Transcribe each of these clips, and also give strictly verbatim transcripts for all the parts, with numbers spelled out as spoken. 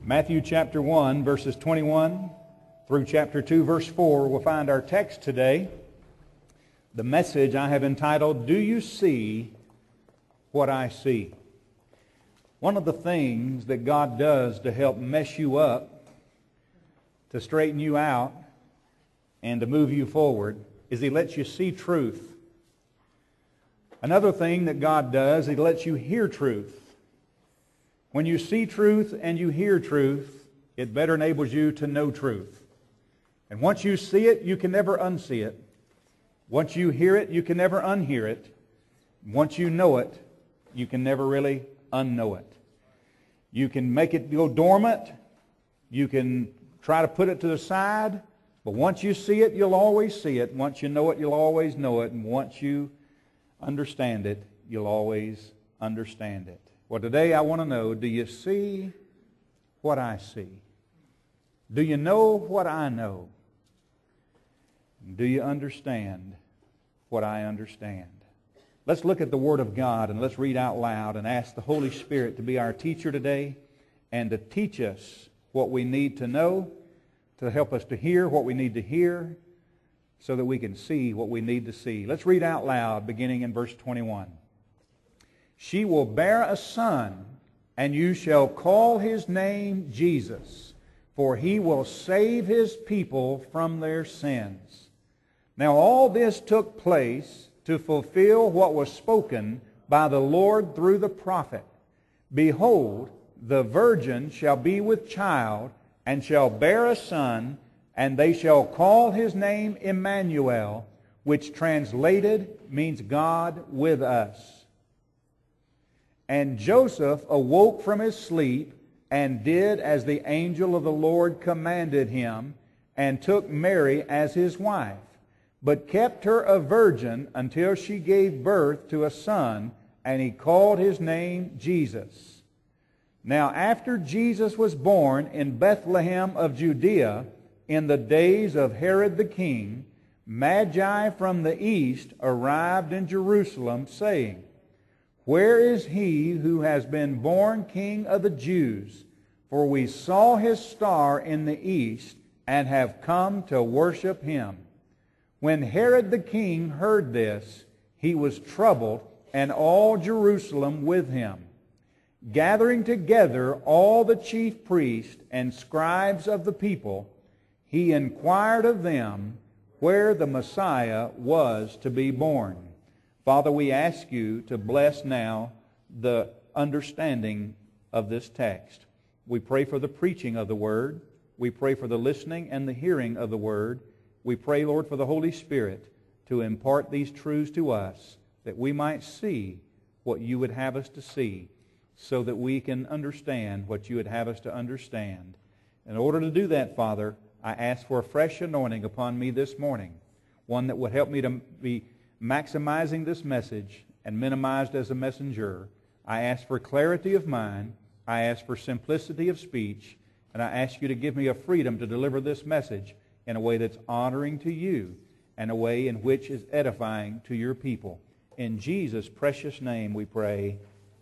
Matthew chapter one, verses twenty-one through chapter two, verse four, we'll find our text today. The message I have entitled, Do You See What I See? One of the things that God does to help mess you up, to straighten you out, and to move you forward is He lets you see truth. Another thing that God does, He lets you hear truth. When you see truth and you hear truth, it better enables you to know truth. And once you see it, you can never unsee it. Once you hear it, you can never unhear it. Once you know it, you can never really unknow it. You can make it go dormant. You can try to put it to the side. But once you see it, you'll always see it. Once you know it, you'll always know it. And once you understand it, you'll always understand it. Well, today I want to know, do you see what I see? Do you know what I know? Do you understand what I understand? Let's look at the Word of God and let's read out loud and ask the Holy Spirit to be our teacher today and to teach us what we need to know, to help us to hear what we need to hear, so that we can see what we need to see. Let's read out loud, beginning in verse twenty-one. She will bear a son, and you shall call his name Jesus, for he will save his people from their sins. Now all this took place to fulfill what was spoken by the Lord through the prophet. Behold, the virgin shall be with child, and shall bear a son, and they shall call his name Emmanuel, which translated means God with us. And Joseph awoke from his sleep, and did as the angel of the Lord commanded him, and took Mary as his wife, but kept her a virgin until she gave birth to a son, and he called his name Jesus. Now after Jesus was born in Bethlehem of Judea, in the days of Herod the king, Magi from the east arrived in Jerusalem, saying, Where is he who has been born King of the Jews? For we saw his star in the east, and have come to worship him. When Herod the king heard this, he was troubled, and all Jerusalem with him. Gathering together all the chief priests and scribes of the people, he inquired of them where the Messiah was to be born. Father, we ask you to bless now the understanding of this text. We pray for the preaching of the Word. We pray for the listening and the hearing of the Word. We pray, Lord, for the Holy Spirit to impart these truths to us, that we might see what you would have us to see, so that we can understand what you would have us to understand. In order to do that, Father, I ask for a fresh anointing upon me this morning, one that would help me to be maximizing this message and minimized as a messenger. I ask for clarity of mind. I ask for simplicity of speech. And I ask you to give me a freedom to deliver this message in a way that's honoring to you and a way in which is edifying to your people. In Jesus' precious name we pray.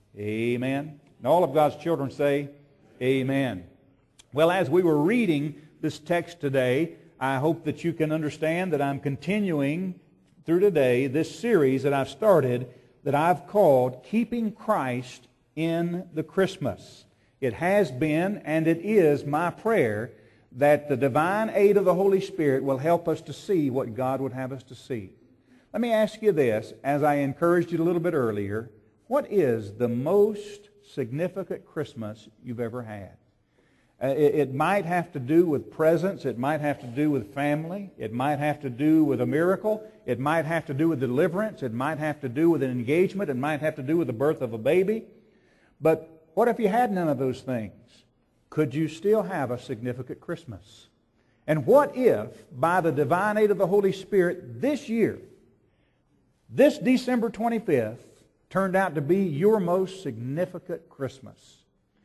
Amen. And all of God's children say, Amen. Well, as we were reading this text today, I hope that you can understand that I'm continuing through today this series that I've started that I've called Keeping Christ in the Christmas. It has been and it is my prayer that the divine aid of the Holy Spirit will help us to see what God would have us to see. Let me ask you this, as I encouraged you a little bit earlier, what is the most significant Christmas you've ever had? Uh, it, it might have to do with presents. It might have to do with family. It might have to do with a miracle. It might have to do with deliverance. It might have to do with an engagement. It might have to do with the birth of a baby. But what if you had none of those things? Could you still have a significant Christmas? And what if, by the divine aid of the Holy Spirit, this year, this December twenty-fifth, turned out to be your most significant Christmas?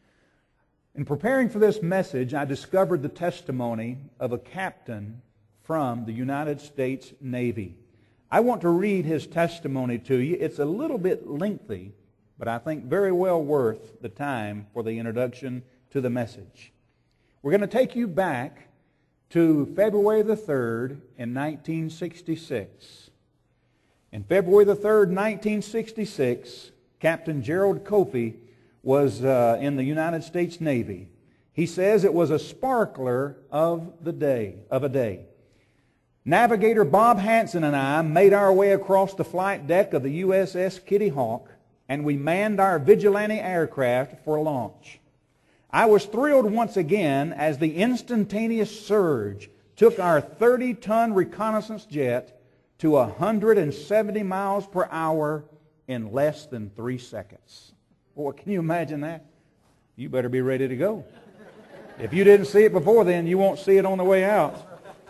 In preparing for this message, I discovered the testimony of a captain from the United States Navy. I want to read his testimony to you. It's a little bit lengthy, but I think very well worth the time for the introduction to the message. We're going to take you back to February the third in nineteen sixty-six. In February the third, nineteen sixty-six, Captain Gerald Coffey was uh, in the United States Navy. He says it was a sparkler of the day, of a day. Navigator Bob Hansen and I made our way across the flight deck of the U S S Kitty Hawk, and we manned our Vigilante aircraft for launch. I was thrilled once again as the instantaneous surge took our thirty-ton reconnaissance jet to one hundred seventy miles per hour in less than three seconds. Boy, can you imagine that? You better be ready to go. If you didn't see it before then, you won't see it on the way out.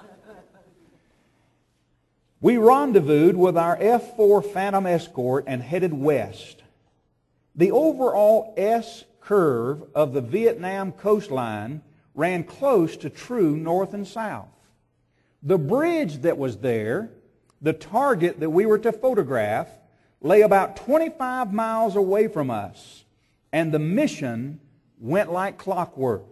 We rendezvoused with our F four Phantom escort and headed west. The overall S-curve of the Vietnam coastline ran close to true north and south. The bridge that was there, the target that we were to photograph, lay about twenty-five miles away from us, and the mission went like clockwork.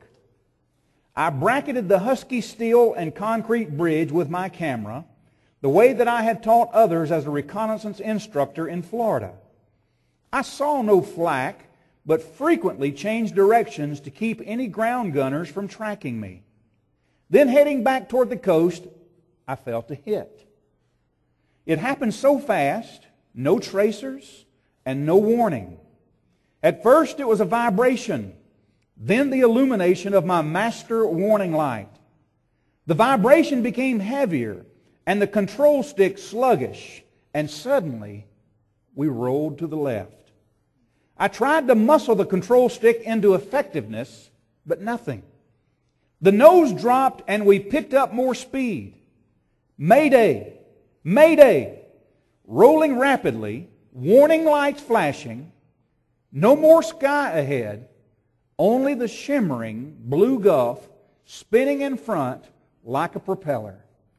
I bracketed the Husky steel and concrete bridge with my camera, the way that I had taught others as a reconnaissance instructor in Florida. I saw no flak, but frequently changed directions to keep any ground gunners from tracking me. Then heading back toward the coast, I felt a hit. It happened so fast, no tracers, and no warning. At first it was a vibration, then the illumination of my master warning light. The vibration became heavier, and the control stick sluggish, and suddenly we rolled to the left. I tried to muscle the control stick into effectiveness, but nothing. The nose dropped and we picked up more speed. Mayday! Mayday! Rolling rapidly, warning lights flashing, no more sky ahead, only the shimmering blue Gulf spinning in front like a propeller.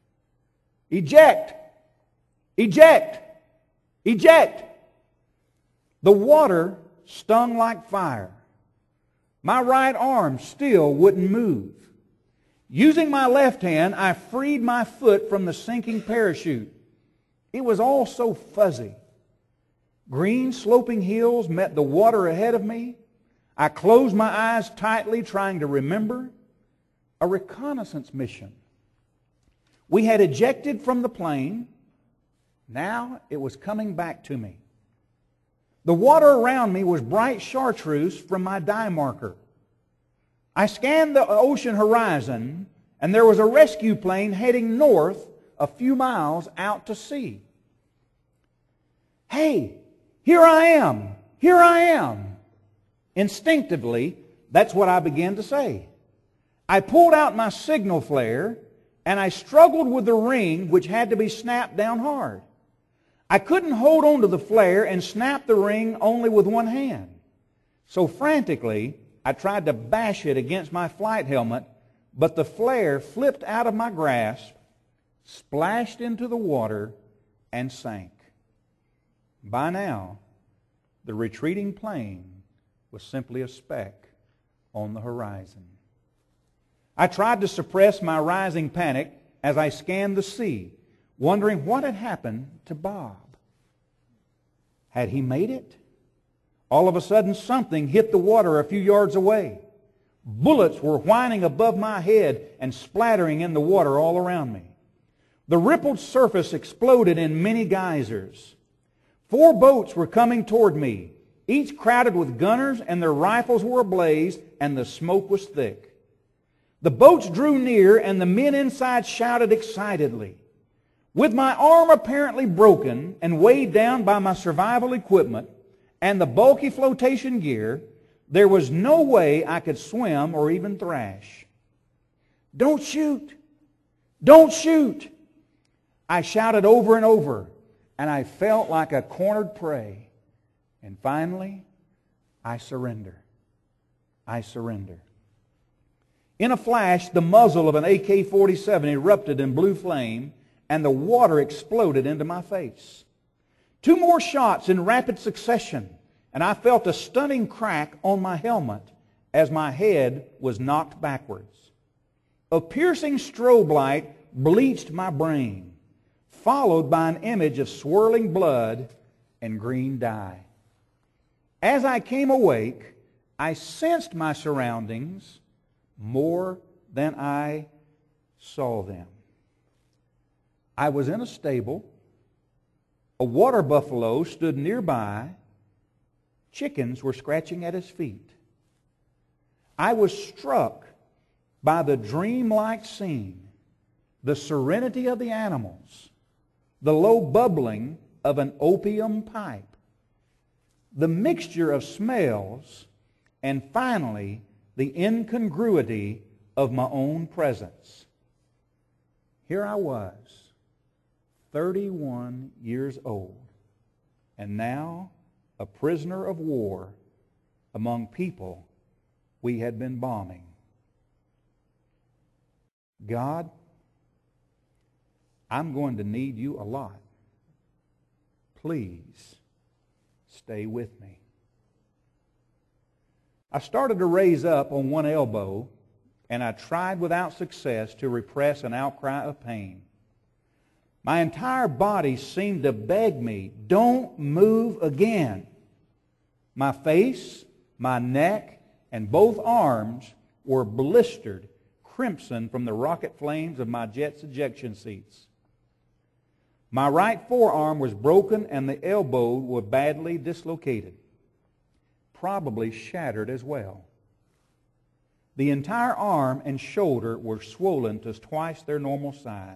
Eject! Eject! Eject! The water stung like fire. My right arm still wouldn't move. Using my left hand, I freed my foot from the sinking parachute. It was all so fuzzy. Green sloping hills met the water ahead of me. I closed my eyes tightly, trying to remember. A reconnaissance mission. We had ejected from the plane. Now it was coming back to me. The water around me was bright chartreuse from my dye marker. I scanned the ocean horizon, and there was a rescue plane heading north a few miles out to sea. Hey, here I am! Here I am! Instinctively, that's what I began to say. I pulled out my signal flare, and I struggled with the ring, which had to be snapped down hard. I couldn't hold on to the flare and snap the ring only with one hand. So frantically, I tried to bash it against my flight helmet, but the flare flipped out of my grasp, splashed into the water, and sank. By now, the retreating plane was simply a speck on the horizon. I tried to suppress my rising panic as I scanned the sea, wondering what had happened to Bob. Had he made it? All of a sudden, something hit the water a few yards away. Bullets were whining above my head and splattering in the water all around me. The rippled surface exploded in many geysers. Four boats were coming toward me, each crowded with gunners, and their rifles were ablaze, and the smoke was thick. The boats drew near, and the men inside shouted excitedly. With my arm apparently broken and weighed down by my survival equipment and the bulky flotation gear, there was no way I could swim or even thrash. Don't shoot! Don't shoot! I shouted over and over, and I felt like a cornered prey. And finally, I surrender. I surrender. In a flash, the muzzle of an A K forty-seven erupted in blue flame, and the water exploded into my face. Two more shots in rapid succession, and I felt a stunning crack on my helmet as my head was knocked backwards. A piercing strobe light bleached my brain, followed by an image of swirling blood and green dye. As I came awake, I sensed my surroundings more than I saw them. I was in a stable. A water buffalo stood nearby. Chickens were scratching at his feet. I was struck by the dreamlike scene, the serenity of the animals, the low bubbling of an opium pipe, the mixture of smells, and finally, the incongruity of my own presence. Here I was, thirty-one years old, and now a prisoner of war among people we had been bombing. God, I'm going to need you a lot. Please stay with me. I started to raise up on one elbow, and I tried without success to repress an outcry of pain. My entire body seemed to beg me, don't move again. My face, my neck, and both arms were blistered crimson from the rocket flames of my jet's ejection seats. My right forearm was broken and the elbow was badly dislocated, probably shattered as well. The entire arm and shoulder were swollen to twice their normal size.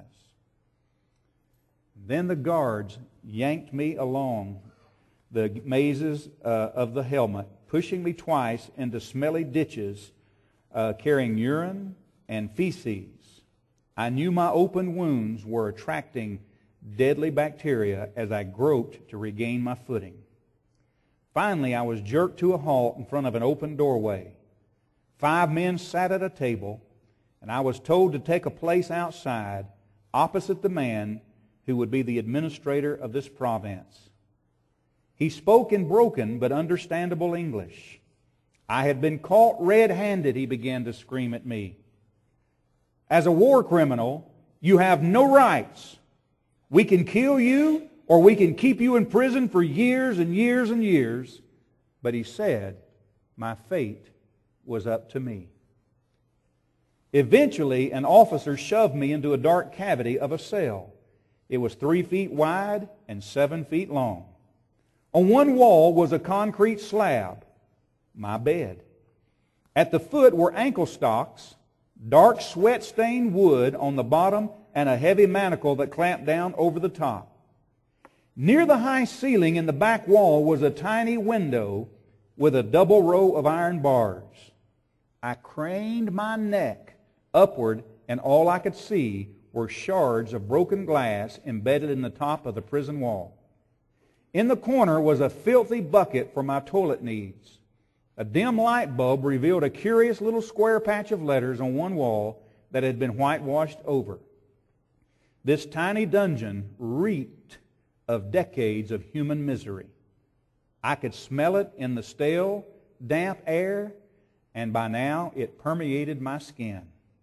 Then the guards yanked me along the mazes uh, of the helmet, pushing me twice into smelly ditches, uh, carrying urine and feces. I knew my open wounds were attracting deadly bacteria as I groped to regain my footing. Finally, I was jerked to a halt in front of an open doorway. Five men sat at a table, and I was told to take a place outside, opposite the man who would be the administrator of this province. He spoke in broken but understandable English. I had been caught red-handed, he began to scream at me. As a war criminal, you have no rights. We can kill you, or we can keep you in prison for years and years and years. But he said, my fate was up to me. Eventually, an officer shoved me into a dark cavity of a cell. It was three feet wide and seven feet long. On one wall was a concrete slab, my bed. At the foot were ankle stocks, dark sweat-stained wood on the bottom, and a heavy manacle that clamped down over the top. Near the high ceiling in the back wall was a tiny window with a double row of iron bars. I craned my neck upward, and all I could see were shards of broken glass embedded in the top of the prison wall. In the corner was a filthy bucket for my toilet needs. A dim light bulb revealed a curious little square patch of letters on one wall that had been whitewashed over. This tiny dungeon reeked of decades of human misery. I could smell it in the stale, damp air, and by now it permeated my skin.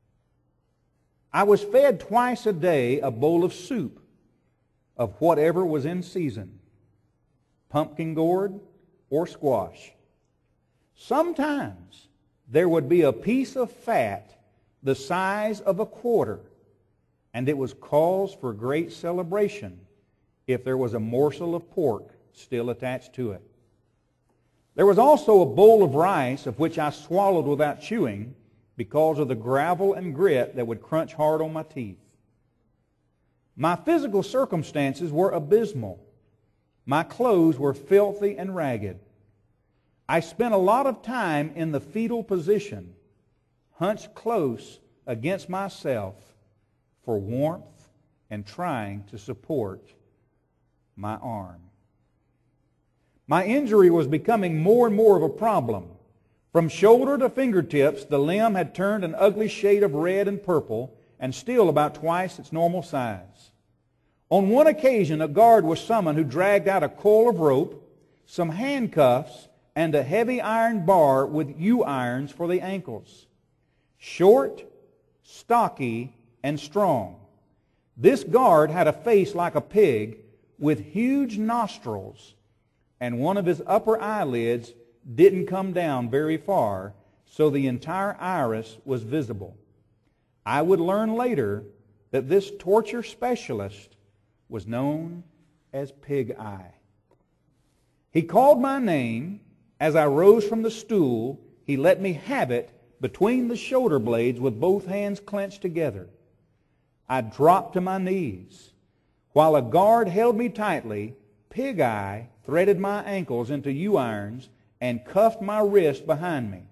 I was fed twice a day a bowl of soup of whatever was in season, pumpkin gourd or squash. Sometimes there would be a piece of fat the size of a quarter, and it was cause for great celebration if there was a morsel of pork still attached to it. There was also a bowl of rice of which I swallowed without chewing because of the gravel and grit that would crunch hard on my teeth. My physical circumstances were abysmal. My clothes were filthy and ragged. I spent a lot of time in the fetal position, hunched close against myself for warmth and trying to support my arm. My injury was becoming more and more of a problem. From shoulder to fingertips, the limb had turned an ugly shade of red and purple, and still about twice its normal size. On one occasion, a guard was summoned who dragged out a coil of rope, some handcuffs, and a heavy iron bar with U-irons for the ankles. Short, stocky, and strong. This guard had a face like a pig with huge nostrils, and one of his upper eyelids didn't come down very far, so the entire iris was visible. I would learn later that this torture specialist was known as Pig Eye. He called my name. As I rose from the stool, he let me have it between the shoulder blades with both hands clenched together. I dropped to my knees. While a guard held me tightly, Pig Eye threaded my ankles into U-irons and cuffed my wrist behind me.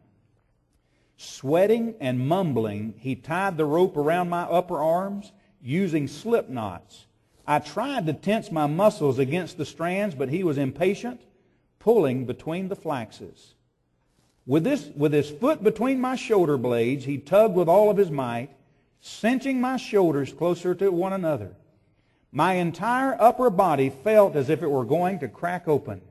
Sweating and mumbling, he tied the rope around my upper arms using slip knots. I tried to tense my muscles against the strands, but he was impatient, pulling between the flaxes. With, this, with his foot between my shoulder blades, he tugged with all of his might, cinching my shoulders closer to one another. My entire upper body felt as if it were going to crack open.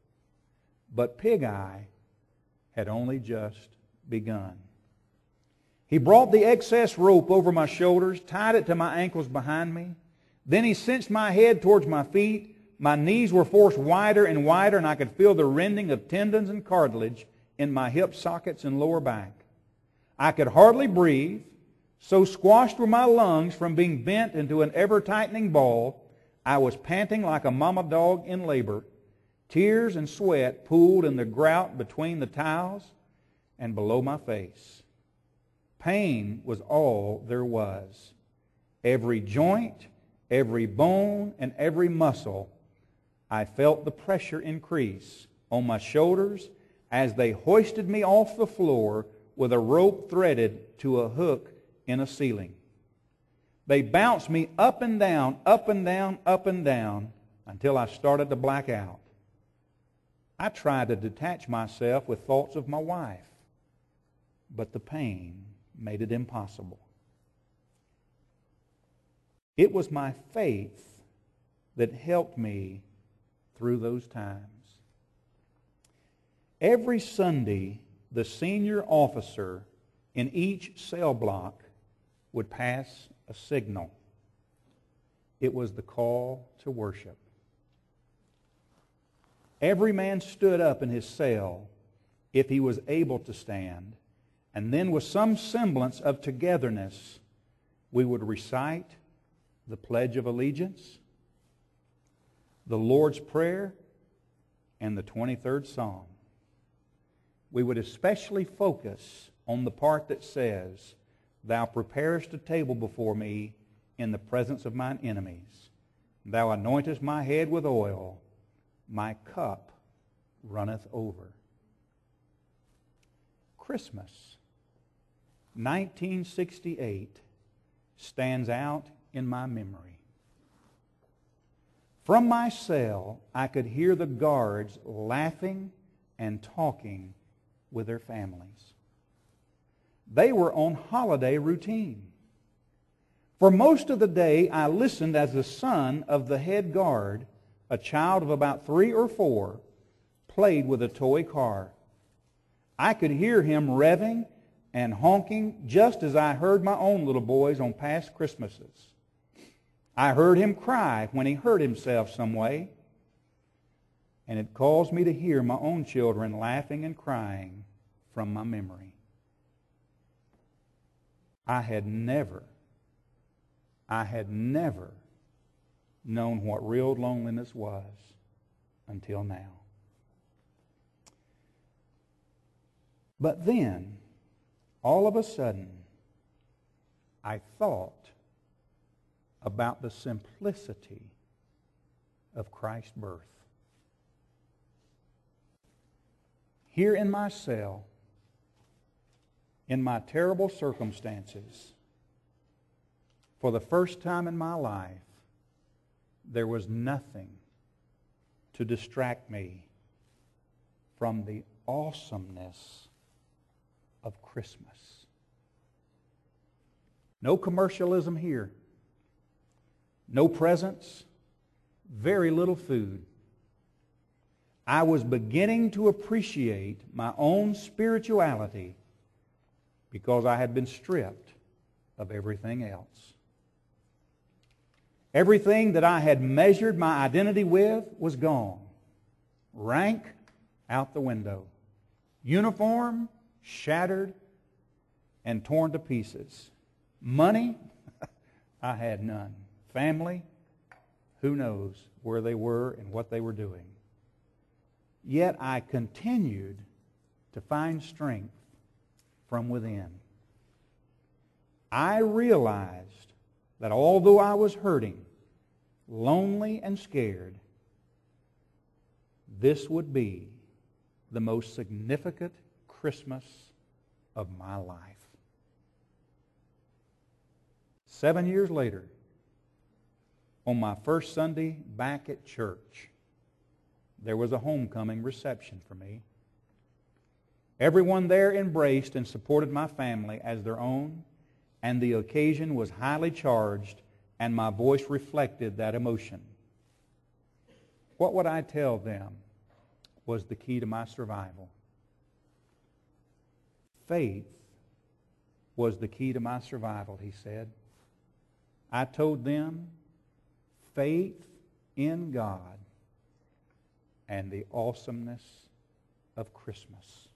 But Pig Eye had only just begun. He brought the excess rope over my shoulders, tied it to my ankles behind me. Then he cinched my head towards my feet. My knees were forced wider and wider, and I could feel the rending of tendons and cartilage in my hip sockets and lower back. I could hardly breathe. So squashed were my lungs from being bent into an ever-tightening ball, I was panting like a mama dog in labor. Tears and sweat pooled in the grout between the towels and below my face. Pain was all there was. Every joint, every bone, and every muscle, I felt the pressure increase on my shoulders as they hoisted me off the floor with a rope threaded to a hook in a ceiling. They bounced me up and down, up and down, up and down until I started to black out. I tried to detach myself with thoughts of my wife, but the pain made it impossible. It was my faith that helped me through those times. Every Sunday, the senior officer in each cell block would pass a signal. It was the call to worship. Every man stood up in his cell, if he was able to stand, and then with some semblance of togetherness, we would recite the Pledge of Allegiance, the Lord's Prayer, and the twenty-third Psalm. We would especially focus on the part that says, Thou preparest a table before me in the presence of mine enemies. Thou anointest my head with oil. My cup runneth over. Christmas, nineteen sixty-eight, stands out in my memory. From my cell, I could hear the guards laughing and talking with their families. They were on holiday routine. For most of the day, I listened as the son of the head guard, a child of about three or four, played with a toy car. I could hear him revving and honking just as I heard my own little boys on past Christmases. I heard him cry when he hurt himself some way, and it caused me to hear my own children laughing and crying from my memory. I had never, I had never known what real loneliness was until now. But then, all of a sudden, I thought about the simplicity of Christ's birth. Here in my cell, in my terrible circumstances, for the first time in my life, there was nothing to distract me from the awesomeness of Christmas. No commercialism here. No presents. Very little food. I was beginning to appreciate my own spirituality because I had been stripped of everything else. Everything that I had measured my identity with was gone. Rank out the window. Uniform shattered and torn to pieces. Money, I had none. Family, who knows where they were and what they were doing. Yet I continued to find strength from within. I realized that although I was hurting, lonely and scared, this would be the most significant Christmas of my life. Seven years later, on my first Sunday back at church, there was a homecoming reception for me. Everyone there embraced and supported my family as their own, and the occasion was highly charged, and my voice reflected that emotion. What would I tell them was the key to my survival? Faith was the key to my survival, he said. I told them faith in God and the awesomeness of Christmas.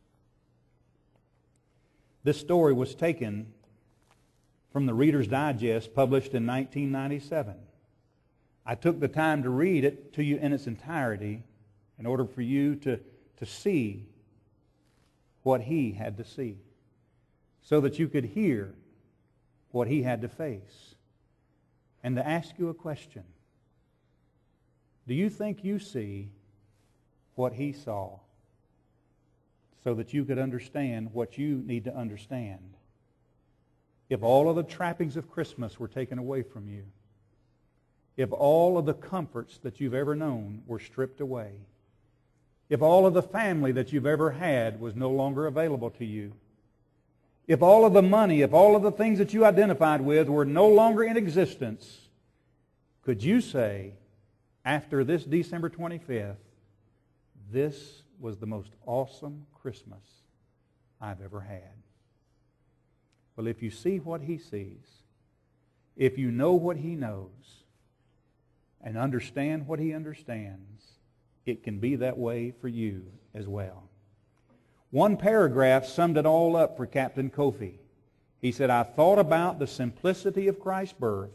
This story was taken from the Reader's Digest, published in nineteen ninety-seven. I took the time to read it to you in its entirety in order for you to, to see what he had to see, so that you could hear what he had to face, and to ask you a question. Do you think you see what he saw, so that you could understand what you need to understand? If all of the trappings of Christmas were taken away from you, if all of the comforts that you've ever known were stripped away, if all of the family that you've ever had was no longer available to you, if all of the money, if all of the things that you identified with were no longer in existence, could you say, after this December twenty-fifth, this was the most awesome Christmas I've ever had? Well, if you see what he sees, if you know what he knows, and understand what he understands, it can be that way for you as well. One paragraph summed it all up for Captain Kofi. He said, I thought about the simplicity of Christ's birth.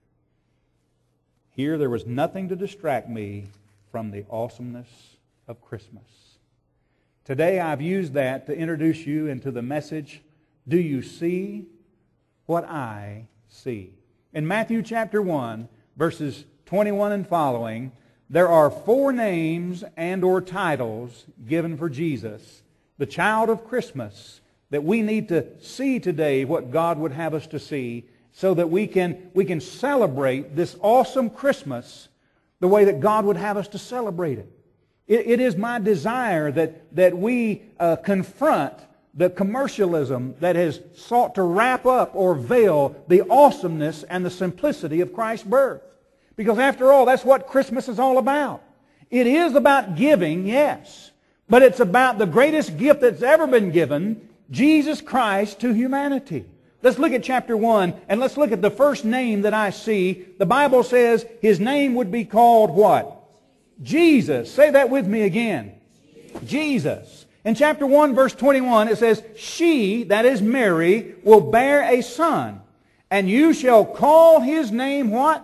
Here there was nothing to distract me from the awesomeness of Christmas. Today I've used that to introduce you into the message, do you see what I see? In Matthew chapter one, verses twenty-one and following, there are four names and or titles given for Jesus, the child of Christmas, that we need to see today what God would have us to see, so that we can, we can celebrate this awesome Christmas the way that God would have us to celebrate it. It, it is my desire that, that we uh, confront the commercialism that has sought to wrap up or veil the awesomeness and the simplicity of Christ's birth. Because after all, that's what Christmas is all about. It is about giving, yes, but it's about the greatest gift that's ever been given, Jesus Christ to humanity. Let's look at chapter one, and let's look at the first name that I see. The Bible says his name would be called what? Jesus. Say that with me again. Jesus. In chapter one, verse twenty-one, it says, she, that is Mary, will bear a son, and you shall call his name what?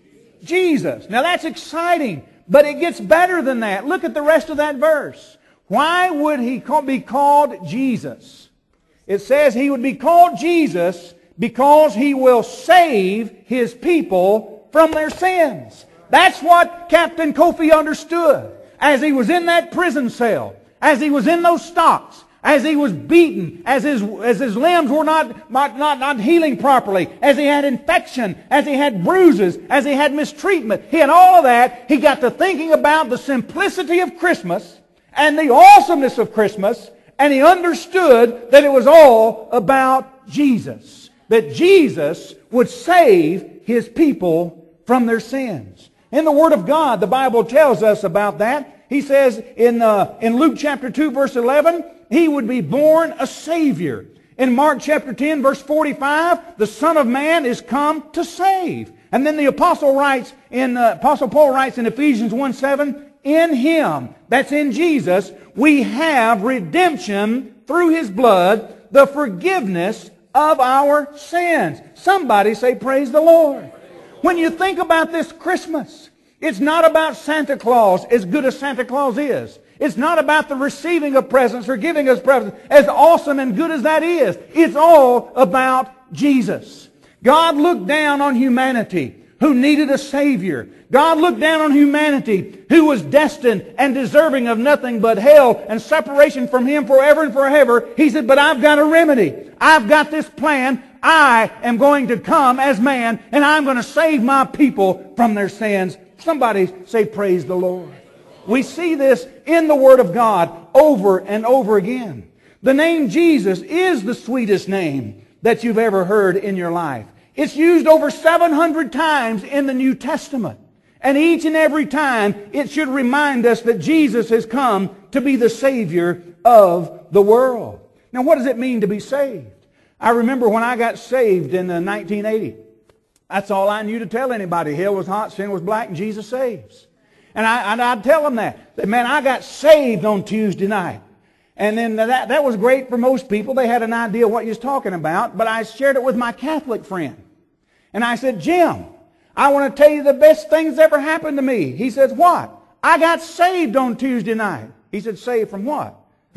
Jesus. Now that's exciting, but it gets better than that. Look at the rest of that verse. Why would he be called Jesus? It says he would be called Jesus because he will save his people from their sins. That's what Captain Kofi understood as he was in that prison cell, as he was in those stocks, as he was beaten, as his, as his limbs were not, not, not, not healing properly, as he had infection, as he had bruises, as he had mistreatment. He had all of that. He got to thinking about the simplicity of Christmas and the awesomeness of Christmas, and he understood that it was all about Jesus. That Jesus would save his people from their sins. In the Word of God, the Bible tells us about that. He says in, uh, in Luke chapter two, verse eleven, he would be born a Savior. In Mark chapter ten, verse forty-five, the Son of Man is come to save. And then the Apostle writes in uh, Apostle Paul writes in Ephesians one seven, in Him, that's in Jesus, we have redemption through His blood, the forgiveness of our sins. Somebody say, praise the Lord. When you think about this Christmas, it's not about Santa Claus, as good as Santa Claus is. It's not about the receiving of presents or giving us presents, as awesome and good as that is. It's all about Jesus. God looked down on humanity who needed a Savior. God looked down on humanity who was destined and deserving of nothing but hell and separation from Him forever and forever. He said, but I've got a remedy. I've got this plan. I am going to come as man, and I'm going to save my people from their sins. Somebody say, praise the Lord. We see this in the Word of God over and over again. The name Jesus is the sweetest name that you've ever heard in your life. It's used over seven hundred times in the New Testament. And each and every time, it should remind us that Jesus has come to be the Savior of the world. Now, what does it mean to be saved? I remember when I got saved in uh, nineteen eighty. That's all I knew to tell anybody. Hell was hot, sin was black, and Jesus saves. And, I, and I'd tell them that. That, man, I got saved on Tuesday night. And then that, that was great for most people. They had an idea what you was talking about. But I shared it with my Catholic friend. And I said, Jim, I want to tell you the best things ever happened to me. He says, what? I got saved on Tuesday night. He said, saved from what?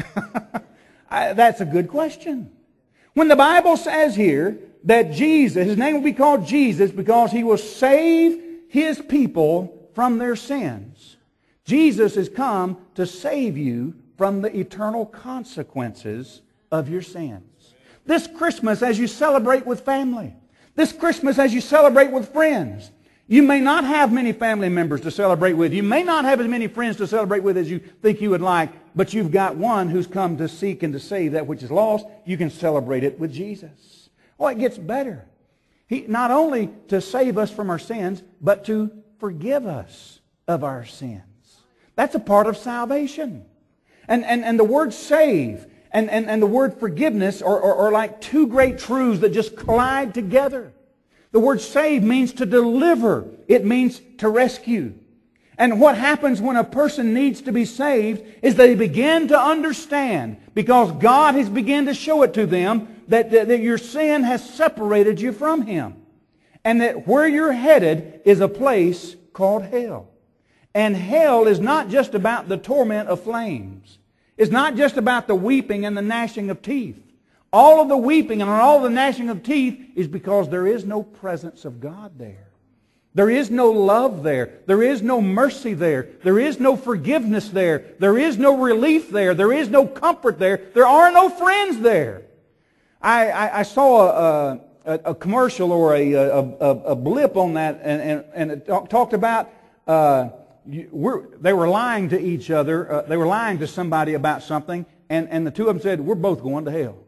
I, that's a good question. When the Bible says here that Jesus, His name will be called Jesus because He will save His people from their sins. Jesus has come to save you from the eternal consequences of your sins. This Christmas, as you celebrate with family, this Christmas as you celebrate with friends, you may not have many family members to celebrate with. You may not have as many friends to celebrate with as you think you would like, but you've got one who's come to seek and to save that which is lost. You can celebrate it with Jesus. Oh, it gets better. He not only to save us from our sins, but to forgive us of our sins. That's a part of salvation. And, and, and the word save and, and, and the word forgiveness are, are, are like two great truths that just collide together. The word save means to deliver. It means to rescue. And what happens when a person needs to be saved is they begin to understand, because God has begun to show it to them, that, that, that your sin has separated you from Him. And that where you're headed is a place called hell. And hell is not just about the torment of flames. It's not just about the weeping and the gnashing of teeth. All of the weeping and all the gnashing of teeth is because there is no presence of God there. There is no love there. There is no mercy there. There is no forgiveness there. There is no relief there. There is no comfort there. There are no friends there. I, I, I saw a, a, a commercial or a, a, a, a blip on that, and, and, and it talked about uh, we're, they were lying to each other. Uh, they were lying to somebody about something, and, and the two of them said, we're both going to hell.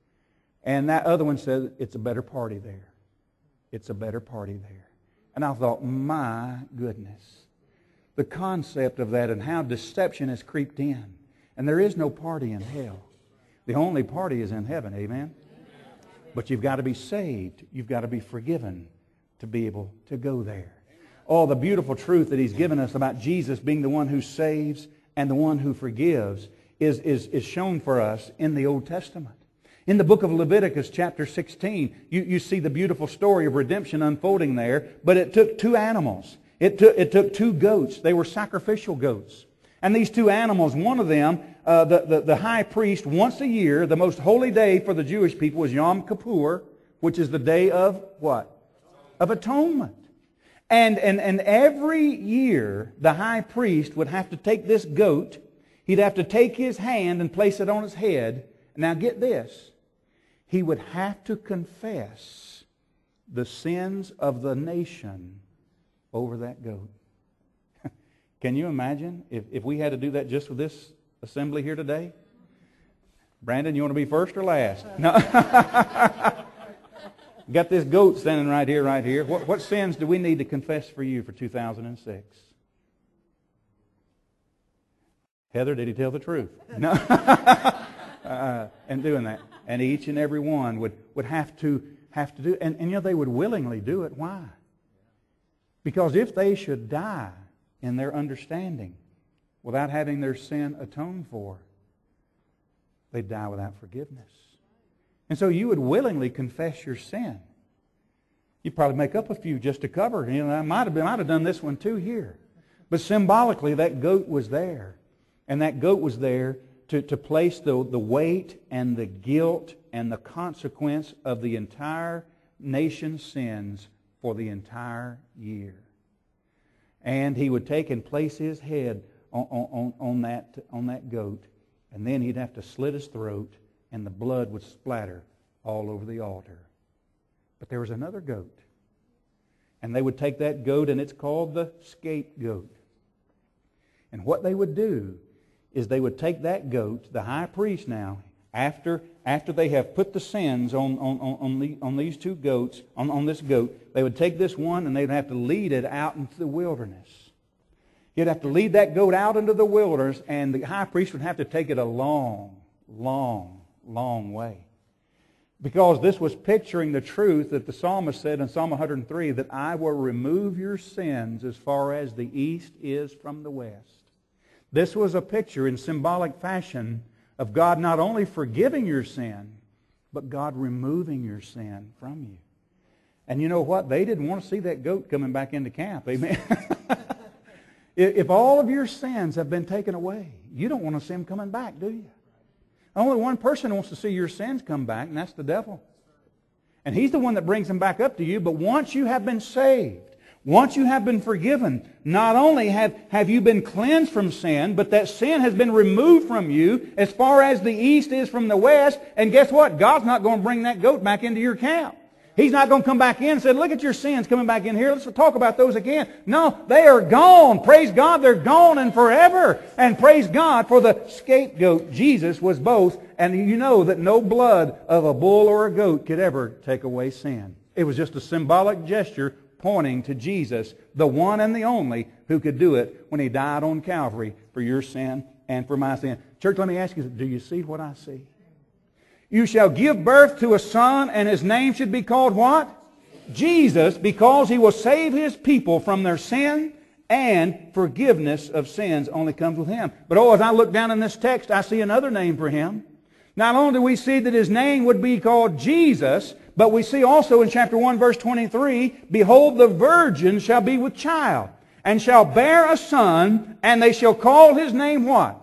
And that other one said, it's a better party there. It's a better party there. And I thought, my goodness, the concept of that and how deception has creeped in. And there is no party in hell. The only party is in heaven, amen? But you've got to be saved. You've got to be forgiven to be able to go there. Oh, the beautiful truth that He's given us about Jesus being the one who saves and the one who forgives is, is, is shown for us in the Old Testament. In the book of Leviticus chapter sixteen, you, you see the beautiful story of redemption unfolding there, but it took two animals. It took, it took two goats. They were sacrificial goats. And these two animals, one of them, uh, the, the, the high priest, once a year, the most holy day for the Jewish people was Yom Kippur, which is the day of what? Of atonement. And, and, and every year, the high priest would have to take this goat, he'd have to take his hand and place it on his head. Now get this. He would have to confess the sins of the nation over that goat. Can you imagine if, if we had to do that just with this assembly here today? Brandon, you want to be first or last? No. Got this goat standing right here, right here. What, what sins do we need to confess for you for two thousand six? Heather, did he tell the truth? No. uh, and doing that. And each and every one would, would have to have to do and, and you know, they would willingly do it. Why? Because if they should die in their understanding without having their sin atoned for, they'd die without forgiveness. And so you would willingly confess your sin. You'd probably make up a few just to cover. You know, I might have been, might have done this one too here. But symbolically, that goat was there. And that goat was there to, to place the, the weight and the guilt and the consequence of the entire nation's sins for the entire year. And he would take and place his head on, on, on, that, on that goat, and then he'd have to slit his throat, and the blood would splatter all over the altar. But there was another goat. And they would take that goat, and it's called the scapegoat. And what they would do is they would take that goat, the high priest now, after, after they have put the sins on, on, on, the, on these two goats, on, on this goat, they would take this one and they'd have to lead it out into the wilderness. He'd have to lead that goat out into the wilderness, and the high priest would have to take it a long, long, long way. Because this was picturing the truth that the psalmist said in Psalm one hundred three, that I will remove your sins as far as the east is from the west. This was a picture in symbolic fashion of God not only forgiving your sin, but God removing your sin from you. And you know what? They didn't want to see that goat coming back into camp. Amen. If all of your sins have been taken away, you don't want to see them coming back, do you? Only one person wants to see your sins come back, and that's the devil. And he's the one that brings them back up to you. But once you have been saved, once you have been forgiven, not only have, have you been cleansed from sin, but that sin has been removed from you as far as the east is from the west. And guess what? God's not going to bring that goat back into your camp. He's not going to come back in and say, look at your sins coming back in here. Let's talk about those again. No, they are gone. Praise God, they're gone and forever. And praise God for the scapegoat. Jesus was both. And you know that no blood of a bull or a goat could ever take away sin. It was just a symbolic gesture pointing to Jesus, the one and the only who could do it when He died on Calvary for your sin and for my sin. Church, let me ask you, do you see what I see? You shall give birth to a son, and his name should be called what? Jesus, because He will save His people from their sin, and forgiveness of sins only comes with Him. But oh, as I look down in this text, I see another name for Him. Not only do we see that His name would be called Jesus, but we see also in chapter one, verse twenty-three, behold, the virgin shall be with child, and shall bear a son, and they shall call His name what?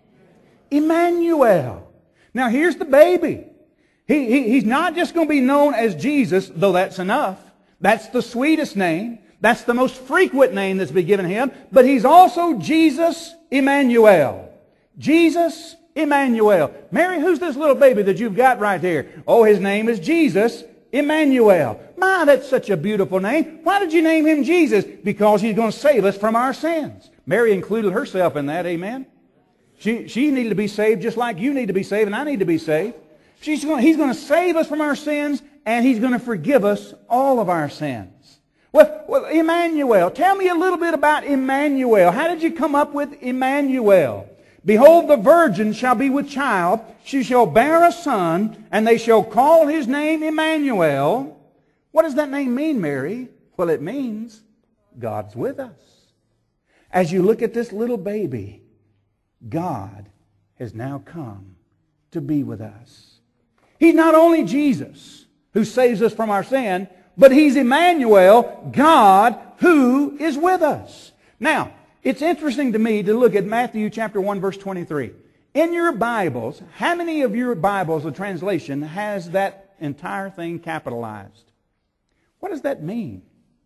Emmanuel. Now here's the baby. He, he, he's not just going to be known as Jesus, though that's enough. That's the sweetest name. That's the most frequent name that's been given Him. But He's also Jesus Emmanuel. Jesus Emmanuel. Mary, who's this little baby that you've got right here? Oh, his name is Jesus Emmanuel. My, that's such a beautiful name. Why did you name Him Jesus? Because He's going to save us from our sins. Mary included herself in that, amen? She, she needed to be saved just like you need to be saved and I need to be saved. She's going, he's going to save us from our sins, and He's going to forgive us all of our sins. Well, well, Emmanuel, tell me a little bit about Emmanuel. How did you come up with Emmanuel? Behold, the virgin shall be with child. She shall bear a son, and they shall call His name Emmanuel. What does that name mean, Mary? Well, it means God's with us. As you look at this little baby, God has now come to be with us. He's not only Jesus who saves us from our sin, but He's Emmanuel, God who is with us. Now, it's interesting to me to look at Matthew chapter one, verse twenty-three. In your Bibles, how many of your Bibles, the translation, has that entire thing capitalized? What does that mean?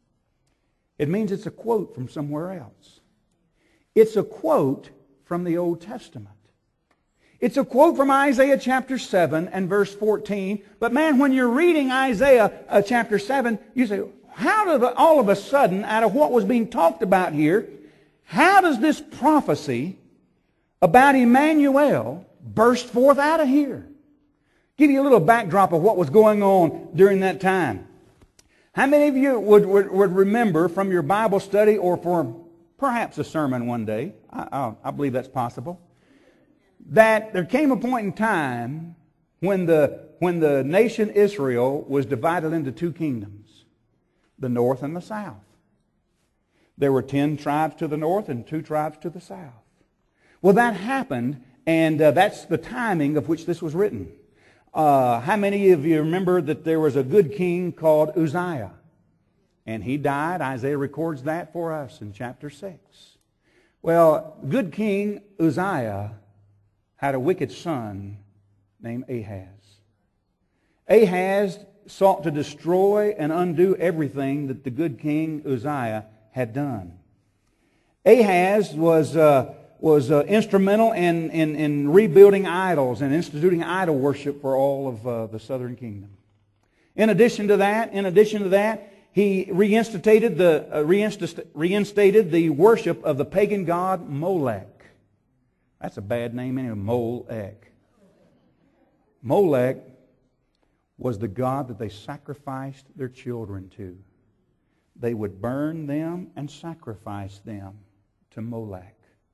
It means it's a quote from somewhere else. It's a quote from the Old Testament. It's a quote from Isaiah chapter seven and verse fourteen. But man, when you're reading Isaiah uh, chapter seven, you say, how does all of a sudden, out of what was being talked about here, how does this prophecy about Emmanuel burst forth out of here? Give you a little backdrop of what was going on during that time. How many of you would, would, would remember from your Bible study or from perhaps a sermon one day, I, I, I believe that's possible, that there came a point in time when the, when the nation Israel was divided into two kingdoms, the north and the south. There were ten tribes to the north and two tribes to the south. Well, that happened, and uh, that's the timing of which this was written. Uh, how many of you remember that there was a good king called Uzziah? And he died. Isaiah records that for us in chapter six. Well, good king Uzziah had a wicked son named Ahaz. Ahaz sought to destroy and undo everything that the good king Uzziah had done. Ahaz was uh, was uh, instrumental in, in, in rebuilding idols and instituting idol worship for all of uh, the southern kingdom. In addition to that, in addition to that, he reinstated the uh, reinst- reinstated the worship of the pagan god Molech. That's a bad name anyway, Molech. Molech was the god that they sacrificed their children to. They would burn them and sacrifice them to Molech.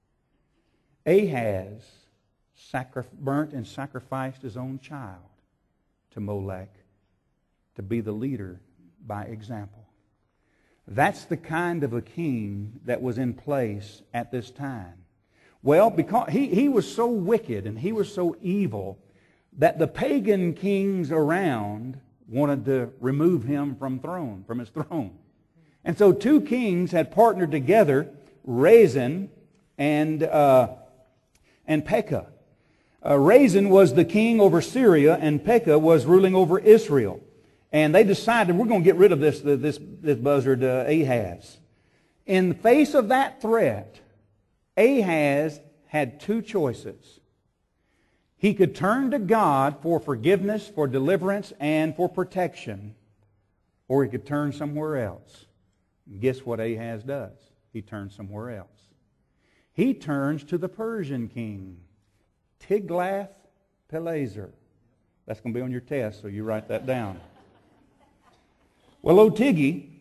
Ahaz sacri- burnt and sacrificed his own child to Molech to be the leader by example. That's the kind of a king that was in place at this time. Well, because he, he was so wicked and he was so evil that the pagan kings around wanted to remove him from throne, from his throne. And so two kings had partnered together, Rezin and uh, and Pekah. Uh, Rezin was the king over Syria, and Pekah was ruling over Israel. And they decided, we're going to get rid of this this this buzzard uh, Ahaz. In the face of that threat, Ahaz had two choices. He could turn to God for forgiveness, for deliverance, and for protection, or he could turn somewhere else. And guess what Ahaz does? He turns somewhere else. He turns to the Persian king, Tiglath-Pileser. That's going to be on your test, so you write that down. Well, old Tiggy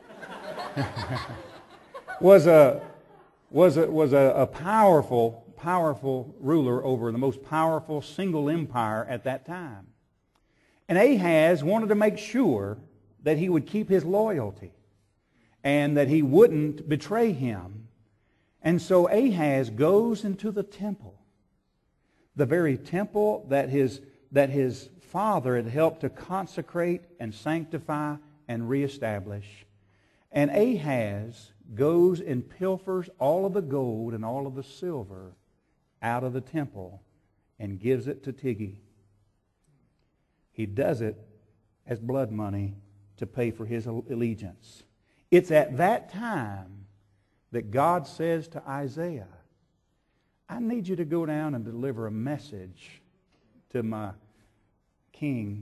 was a was a was a, a powerful powerful ruler over the most powerful single empire at that time, and Ahaz wanted to make sure that he would keep his loyalty and that he wouldn't betray him. And so Ahaz goes into the temple, the very temple that his that his father had helped to consecrate and sanctify and reestablish. And Ahaz goes and pilfers all of the gold and all of the silver out of the temple and gives it to Tiggy. He does it as blood money to pay for his allegiance. It's at that time that God says to Isaiah, I need you to go down and deliver a message to my king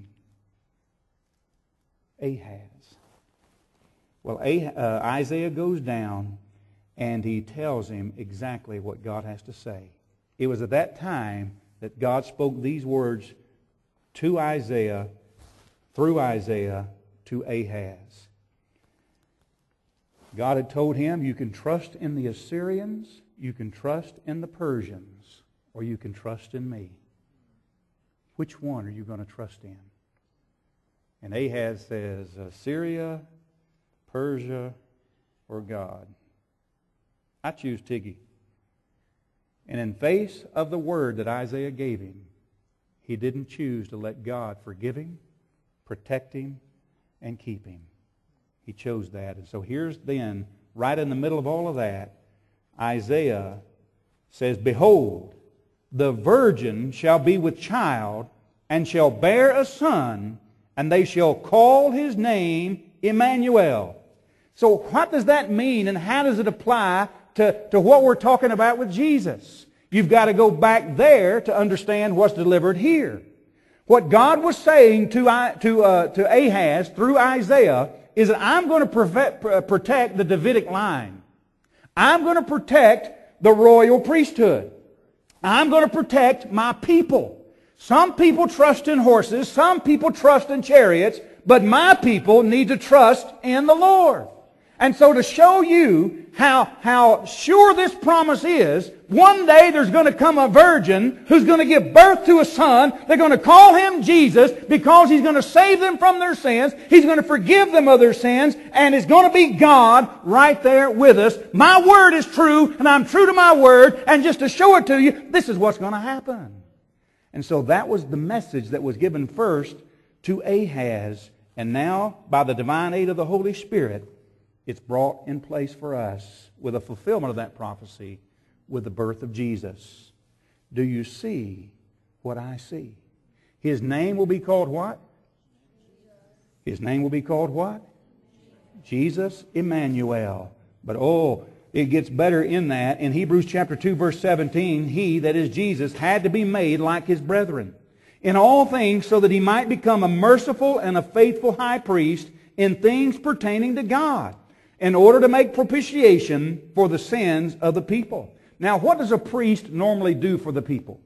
Ahaz. Well, uh, Isaiah goes down and he tells him exactly what God has to say. It was at that time that God spoke these words to Isaiah, through Isaiah, to Ahaz. God had told him, you can trust in the Assyrians, you can trust in the Persians, or you can trust in me. Which one are you going to trust in? And Ahaz says, Assyria, Persia, or God. I choose Tiggy. And in face of the word that Isaiah gave him, he didn't choose to let God forgive him, protect him, and keep him. He chose that. And so here's then, right in the middle of all of that, Isaiah says, Behold, the virgin shall be with child, and shall bear a son, and they shall call his name Emmanuel. So what does that mean, and how does it apply to, to what we're talking about with Jesus? You've got to go back there to understand what's delivered here. What God was saying to, to, uh, to Ahaz through Isaiah is that I'm going to protect, protect the Davidic line. I'm going to protect the royal priesthood. I'm going to protect my people. Some people trust in horses, some people trust in chariots, but my people need to trust in the Lord. And so to show you how, how sure this promise is, one day there's going to come a virgin who's going to give birth to a son. They're going to call him Jesus because he's going to save them from their sins. He's going to forgive them of their sins. And it's going to be God right there with us. My word is true, and I'm true to my word. And just to show it to you, this is what's going to happen. And so that was the message that was given first to Ahaz. And now, by the divine aid of the Holy Spirit, it's brought in place for us with a fulfillment of that prophecy with the birth of Jesus. Do you see what I see? His name will be called what? His name will be called what? Jesus Emmanuel. But oh, it gets better in that. In Hebrews chapter two, verse seventeen, He, that is Jesus, had to be made like His brethren in all things, so that He might become a merciful and a faithful high priest in things pertaining to God, in order to make propitiation for the sins of the people. Now, what does a priest normally do for the people?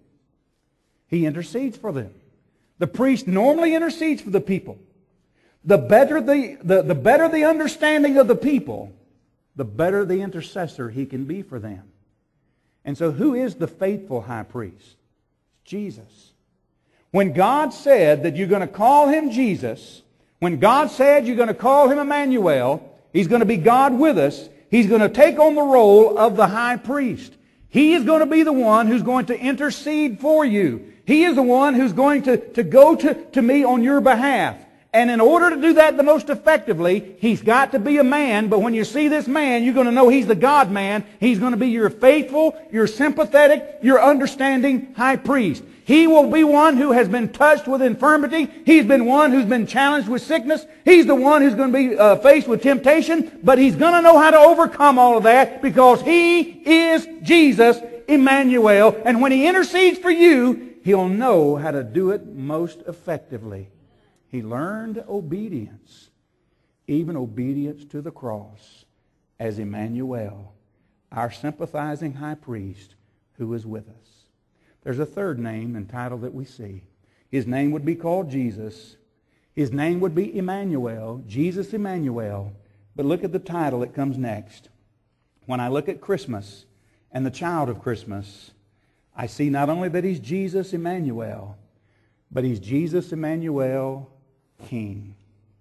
He intercedes for them. The priest normally intercedes for the people. The better the, the, the better the understanding of the people, the better the intercessor he can be for them. And so who is the faithful high priest? Jesus. When God said that you're going to call Him Jesus, when God said you're going to call Him Emmanuel, He's going to be God with us. He's going to take on the role of the high priest. He is going to be the one who's going to intercede for you. He is the one who's going to, to go to, to me on your behalf. And in order to do that the most effectively, He's got to be a man. But when you see this man, you're going to know He's the God-man. He's going to be your faithful, your sympathetic, your understanding high priest. He will be one who has been touched with infirmity. He's been one who's been challenged with sickness. He's the one who's going to be uh, faced with temptation. But He's going to know how to overcome all of that because He is Jesus, Emmanuel. And when He intercedes for you, He'll know how to do it most effectively. He learned obedience, even obedience to the cross, as Emmanuel, our sympathizing high priest who is with us. There's a third name and title that we see. His name would be called Jesus. His name would be Emmanuel, Jesus Emmanuel. But look at the title that comes next. When I look at Christmas and the child of Christmas, I see not only that He's Jesus Emmanuel, but He's Jesus Emmanuel King.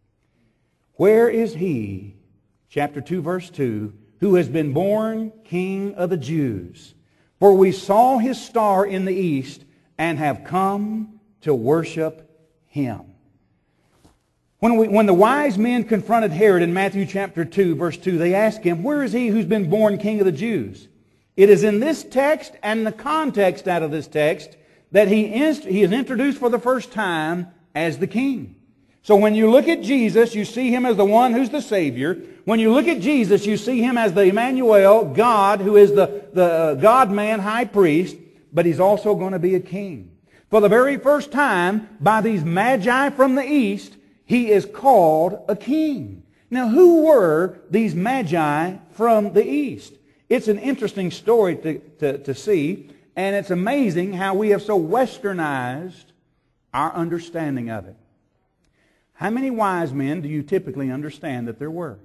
Where is He, chapter two, verse two, who has been born King of the Jews? For we saw His star in the east and have come to worship Him. When, we, when the wise men confronted Herod in Matthew chapter two, verse two, they asked him, where is He who's been born King of the Jews? It is in this text and the context out of this text that he, inst- he is introduced for the first time as the King. So when you look at Jesus, you see Him as the one who's the Savior. When you look at Jesus, you see Him as the Emmanuel, God, who is the, the God-man high priest, but He's also going to be a king. For the very first time, by these magi from the east, He is called a king. Now, who were these magi from the east? It's an interesting story to, to, to see, and it's amazing how we have so westernized our understanding of it. How many wise men do you typically understand that there were?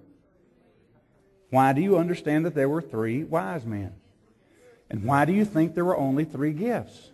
Why do you understand that there were three wise men? And why do you think there were only three gifts?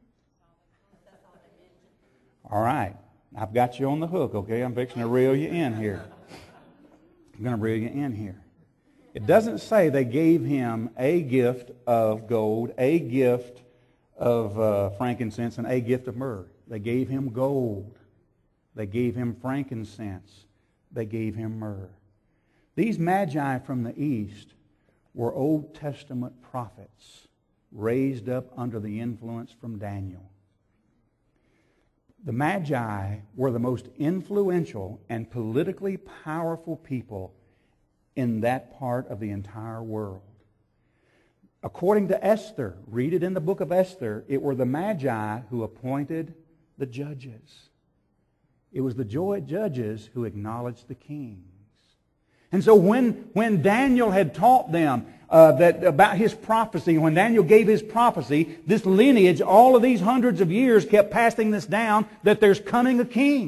All right. I've got you on the hook, okay? I'm fixing to reel you in here. I'm going to reel you in here. It doesn't say they gave him a gift of gold, a gift of uh, frankincense, and a gift of myrrh. They gave him gold. They gave him frankincense. They gave him myrrh. These magi from the east were Old Testament prophets raised up under the influence from Daniel. The Magi were the most influential and politically powerful people in that part of the entire world. According to Esther, read it in the book of Esther, it were the Magi who appointed the judges. It was the judges who acknowledged the kings. And so when, when Daniel had taught them uh, that about his prophecy, when Daniel gave his prophecy, this lineage, all of these hundreds of years kept passing this down, that there's coming a king.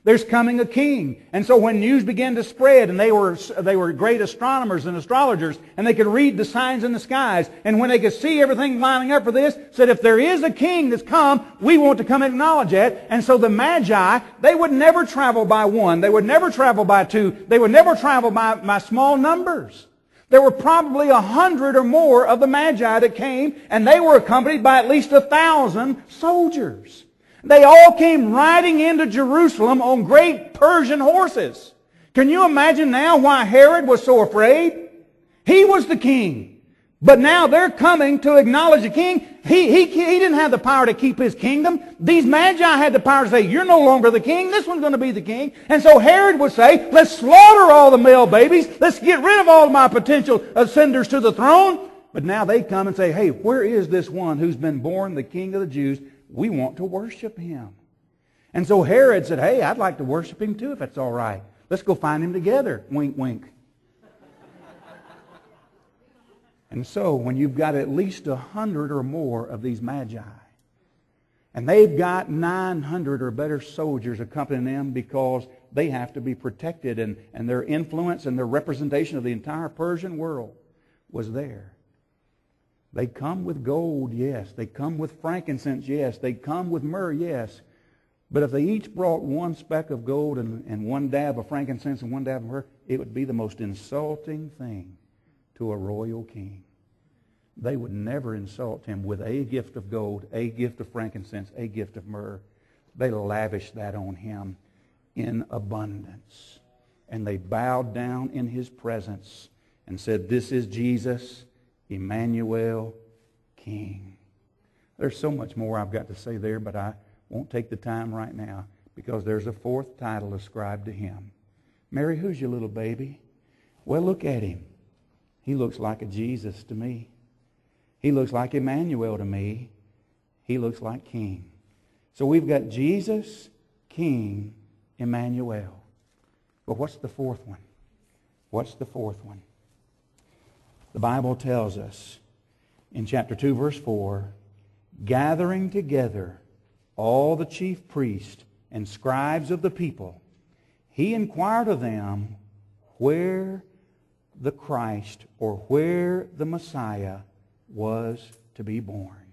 There's coming a king. And so when news began to spread, and they were they were great astronomers and astrologers, and they could read the signs in the skies, and when they could see everything lining up for this, said, if there is a king that's come, we want to come and acknowledge it. And so the Magi, they would never travel by one. They would never travel by two. They would never travel by, by small numbers. There were probably a hundred or more of the Magi that came, and they were accompanied by at least a thousand soldiers. They all came riding into Jerusalem on great Persian horses. Can you imagine now why Herod was so afraid? He was the king. But now they're coming to acknowledge the king. He, he, he didn't have the power to keep his kingdom. These Magi had the power to say, you're no longer the king. This one's going to be the king. And so Herod would say, let's slaughter all the male babies. Let's get rid of all of my potential ascenders to the throne. But now they come and say, hey, where is this one who's been born the king of the Jews? We want to worship him. And so Herod said, hey, I'd like to worship him too if that's all right. Let's go find him together. Wink, wink. And so when you've got at least a hundred or more of these Magi, and they've got nine hundred or better soldiers accompanying them because they have to be protected, and, and their influence and their representation of the entire Persian world was there. They come with gold, yes. They come with frankincense, yes. They come with myrrh, yes. But if they each brought one speck of gold and, and one dab of frankincense and one dab of myrrh, it would be the most insulting thing to a royal king. They would never insult him with a gift of gold, a gift of frankincense, a gift of myrrh. They lavished that on him in abundance. And they bowed down in his presence and said, this is Jesus, Emmanuel, King. There's so much more I've got to say there, but I won't take the time right now because there's a fourth title ascribed to him. Mary, who's your little baby? Well, look at him. He looks like a Jesus to me. He looks like Emmanuel to me. He looks like King. So we've got Jesus, King, Emmanuel. But what's the fourth one? What's the fourth one? The Bible tells us in chapter two, verse four, gathering together all the chief priests and scribes of the people, he inquired of them where the Christ or where the Messiah was to be born.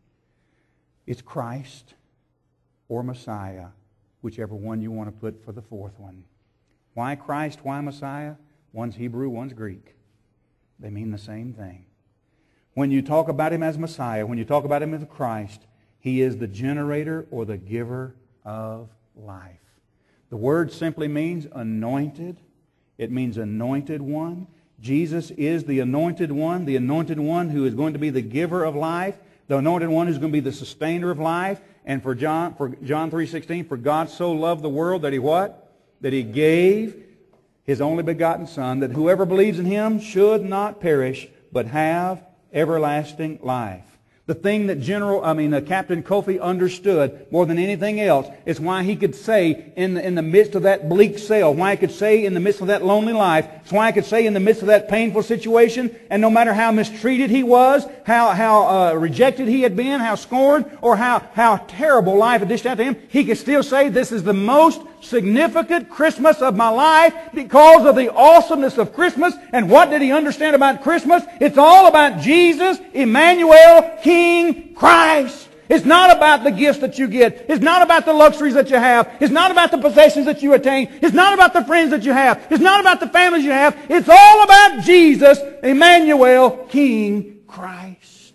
It's Christ or Messiah, whichever one you want to put for the fourth one. Why Christ? Why Messiah? One's Hebrew, one's Greek. They mean the same thing. When you talk about him as Messiah, when you talk about him as Christ, he is the generator or the giver of life. The word simply means anointed. It means anointed one. Jesus is the anointed one, the anointed one who is going to be the giver of life, the anointed one who's going to be the sustainer of life. And for John, for John three sixteen, for God so loved the world that he what? That he gave his only begotten Son, that whoever believes in him should not perish, but have everlasting life. The thing that General, I mean, uh, Captain Kofi understood more than anything else is why he could say in the, in the midst of that bleak cell, why he could say in the midst of that lonely life, it's why I could say in the midst of that painful situation, and no matter how mistreated he was, how, how uh, rejected he had been, how scorned, or how, how terrible life had dished out to him, he could still say, this is the most significant Christmas of my life because of the awesomeness of Christmas. And what did he understand about Christmas? It's all about Jesus, Emmanuel, King, Christ. It's not about the gifts that you get. It's not about the luxuries that you have. It's not about the possessions that you attain. It's not about the friends that you have. It's not about the families you have. It's all about Jesus, Emmanuel, King, Christ.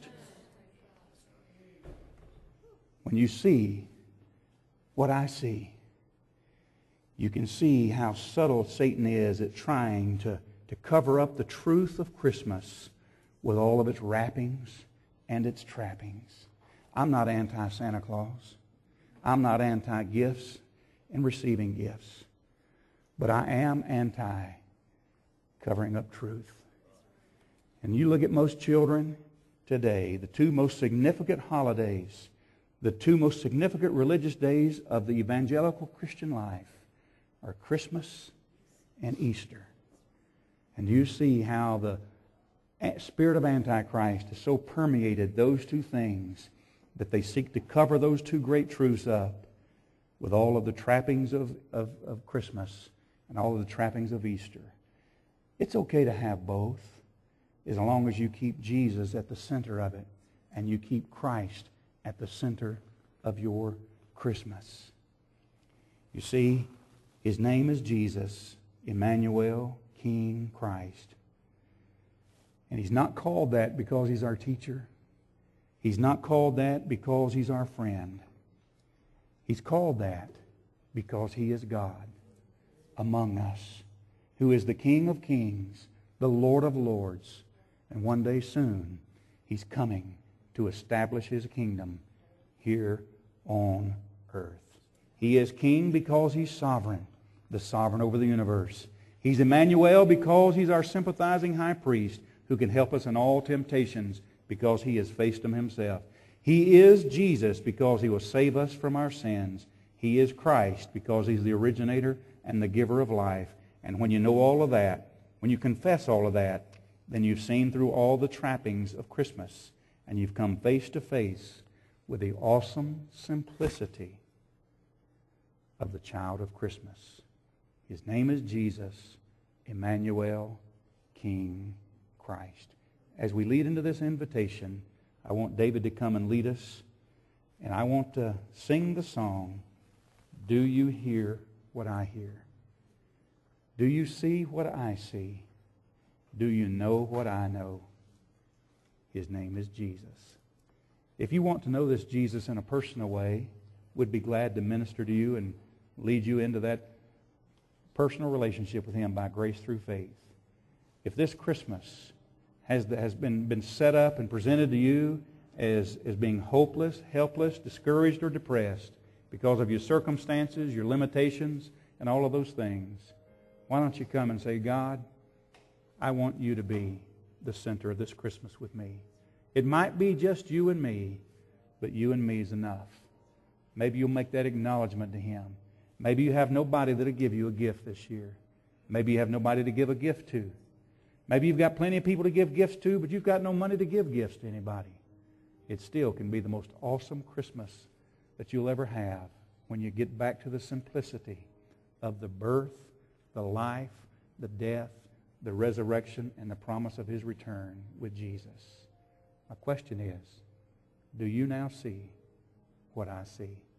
When you see what I see, you can see how subtle Satan is at trying to, to cover up the truth of Christmas with all of its wrappings and its trappings. I'm not anti-Santa Claus. I'm not anti-gifts and receiving gifts. But I am anti-covering up truth. And you look at most children today, the two most significant holidays, the two most significant religious days of the evangelical Christian life are Christmas and Easter. And you see how the spirit of Antichrist has so permeated those two things that they seek to cover those two great truths up with all of the trappings of, of, of Christmas and all of the trappings of Easter. It's okay to have both as long as you keep Jesus at the center of it and you keep Christ at the center of your Christmas. You see, His name is Jesus, Emmanuel, King Christ. And He's not called that because He's our teacher. He's not called that because He's our friend. He's called that because He is God among us, who is the King of kings, the Lord of lords. And one day soon, He's coming to establish His kingdom here on earth. He is King because He's sovereign, the sovereign over the universe. He's Emmanuel because He's our sympathizing high priest who can help us in all temptations because He has faced them Himself. He is Jesus because He will save us from our sins. He is Christ because He's the originator and the giver of life. And when you know all of that, when you confess all of that, then you've seen through all the trappings of Christmas and you've come face to face with the awesome simplicity of the child of Christmas. His name is Jesus, Emmanuel, King Christ. As we lead into this invitation, I want David to come and lead us, and I want to sing the song, Do You Hear What I Hear? Do you see what I see? Do you know what I know? His name is Jesus. If you want to know this Jesus in a personal way, we'd be glad to minister to you and lead you into that personal relationship with Him by grace through faith. If this Christmas has, has been, been set up and presented to you as, as being hopeless, helpless, discouraged, or depressed because of your circumstances, your limitations, and all of those things, why don't you come and say, God, I want you to be the center of this Christmas with me. It might be just you and me, but you and me is enough. Maybe you'll make that acknowledgement to Him. Maybe you have nobody that'll give you a gift this year. Maybe you have nobody to give a gift to. Maybe you've got plenty of people to give gifts to, but you've got no money to give gifts to anybody. It still can be the most awesome Christmas that you'll ever have when you get back to the simplicity of the birth, the life, the death, the resurrection, and the promise of His return with Jesus. My question is, do you now see what I see?